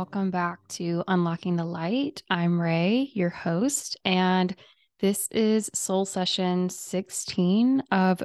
welcome back to Unlocking the Light. I'm Ray, your host, and this is Soul Session 16 of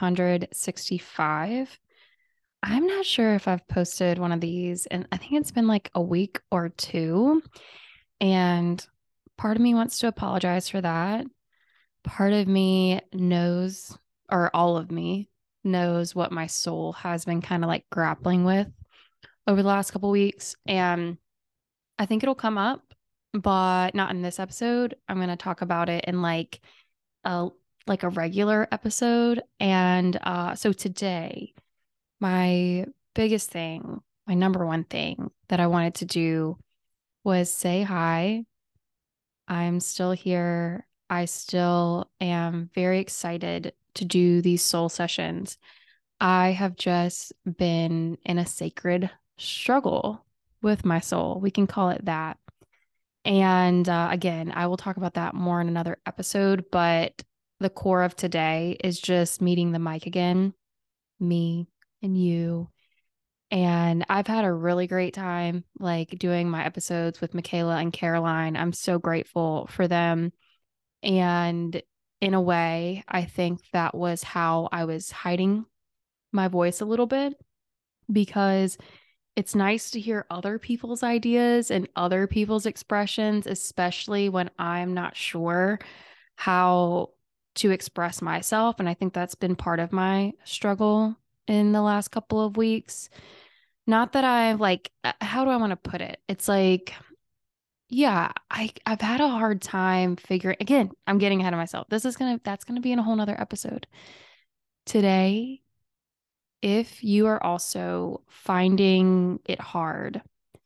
365. I'm not sure if I've posted one of these, and I think it's been like a week or two, and part of me wants to apologize for that. Part of me knows, or all of me knows what my soul has been kind of like grappling with over the last couple weeks. And I think it'll come up, but not in this episode. I'm going to talk about it in a a regular episode. And so today, my biggest thing, my number one thing that I wanted to do was say hi. I'm still here. I still am very excited to do these soul sessions. I have just been in a sacred struggle with my soul. We can call it that. And again, I will talk about that more in another episode. But the core of today is just meeting the mic again, me and you. And I've had a really great time like doing my episodes with Michaela and Caroline. I'm so grateful for them. And in a way, I think that was how I was hiding my voice a little bit because it's nice to hear other people's ideas and other people's expressions, especially when I'm not sure how to express myself. And I think that's been part of my struggle in the last couple of weeks. Not that I've how do I want to put it? It's like, yeah, I've had a hard time figuring, again, I'm getting ahead of myself. That's gonna be in a whole nother episode. Today, if you are also finding it hard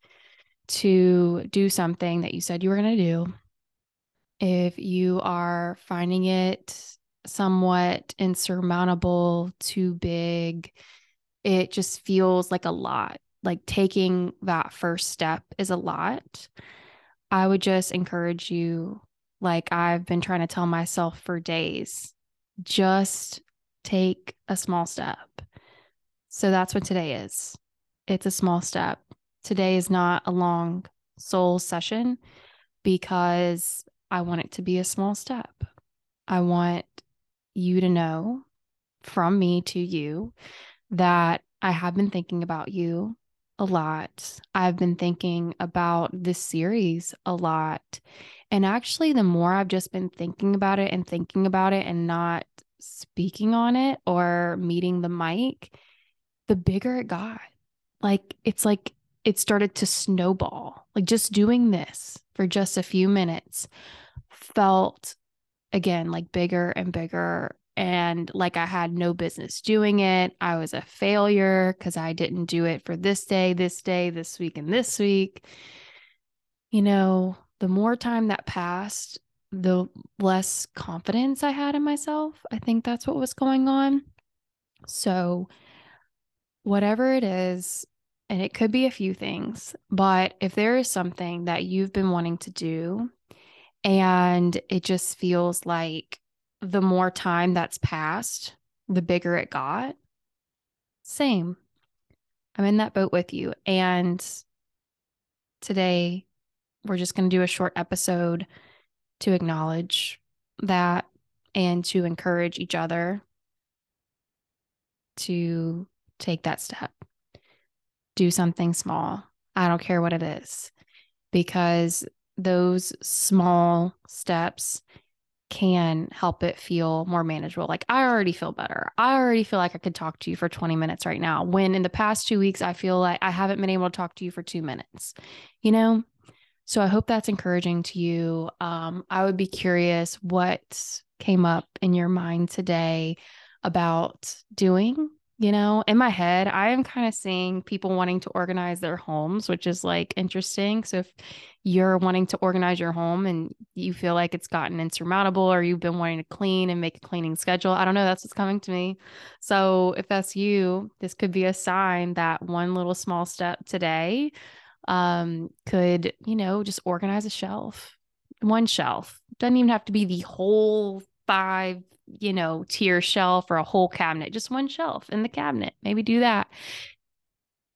to do something that you said you were going to do, if you are finding it somewhat insurmountable, too big, it just feels like a lot. Like taking that first step is a lot. I would just encourage you, like I've been trying to tell myself for days, just take a small step. So that's what today is. It's a small step. Today is not a long soul session because I want it to be a small step. I want you to know from me to you that I have been thinking about you a lot. I've been thinking about this series a lot. And actually, the more I've just been thinking about it and not speaking on it or meeting the mic, the bigger it got. Like it started to snowball. Like just doing this for just a few minutes felt again like bigger and bigger. And like I had no business doing it. I was a failure because I didn't do it for this day, this week, and this week. You know, the more time that passed, the less confidence I had in myself. I think that's what was going on. So, whatever it is, and it could be a few things, but if there is something that you've been wanting to do and it just feels like the more time that's passed, the bigger it got, same. I'm in that boat with you. And today we're just going to do a short episode to acknowledge that and to encourage each other to take that step. Do something small. I don't care what it is, because those small steps can help it feel more manageable. Like I already feel better. I already feel like I could talk to you for 20 minutes right now. When in the past 2 weeks, I feel like I haven't been able to talk to you for 2 minutes, you know? So I hope that's encouraging to you. I would be curious what came up in your mind today about doing. You know, in my head, I am kind of seeing people wanting to organize their homes, which is like interesting. So if you're wanting to organize your home and you feel like it's gotten insurmountable or you've been wanting to clean and make a cleaning schedule, I don't know, that's what's coming to me. So if that's you, this could be a sign that one little small step today could, you know, just organize a shelf. One shelf. Doesn't even have to be the whole five, you know, tier shelf or a whole cabinet, just one shelf in the cabinet. Maybe do that.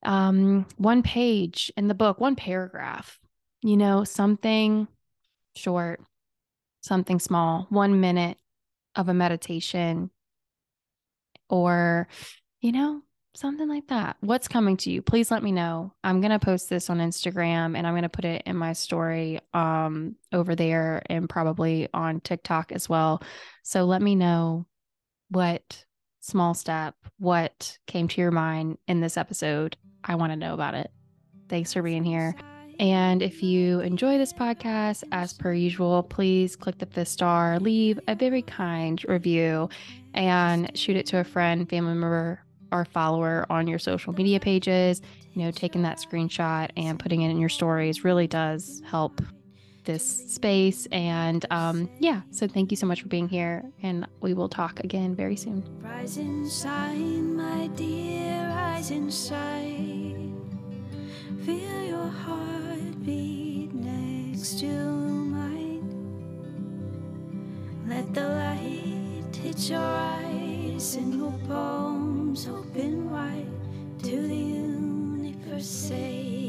one page in the book, one paragraph, something short, something small, 1 minute of a meditation or, you know, something like that. What's coming to you? Please let me know. I'm going to post this on Instagram and I'm going to put it in my story over there and probably on TikTok as well. So let me know what small step, what came to your mind in this episode. I want to know about it. Thanks for being here. And if you enjoy this podcast, as per usual, please click the 5 star, leave a very kind review, and shoot it to a friend, family member, or follower on your social media pages. Taking that screenshot and putting it in your stories really does help this space. And so thank you so much for being here, and we will talk again very soon. Rise and shine, my dear, rise and shine. Feel your heartbeat next to mine. Let the light hit your eyes and your palms open wide to the universe. Say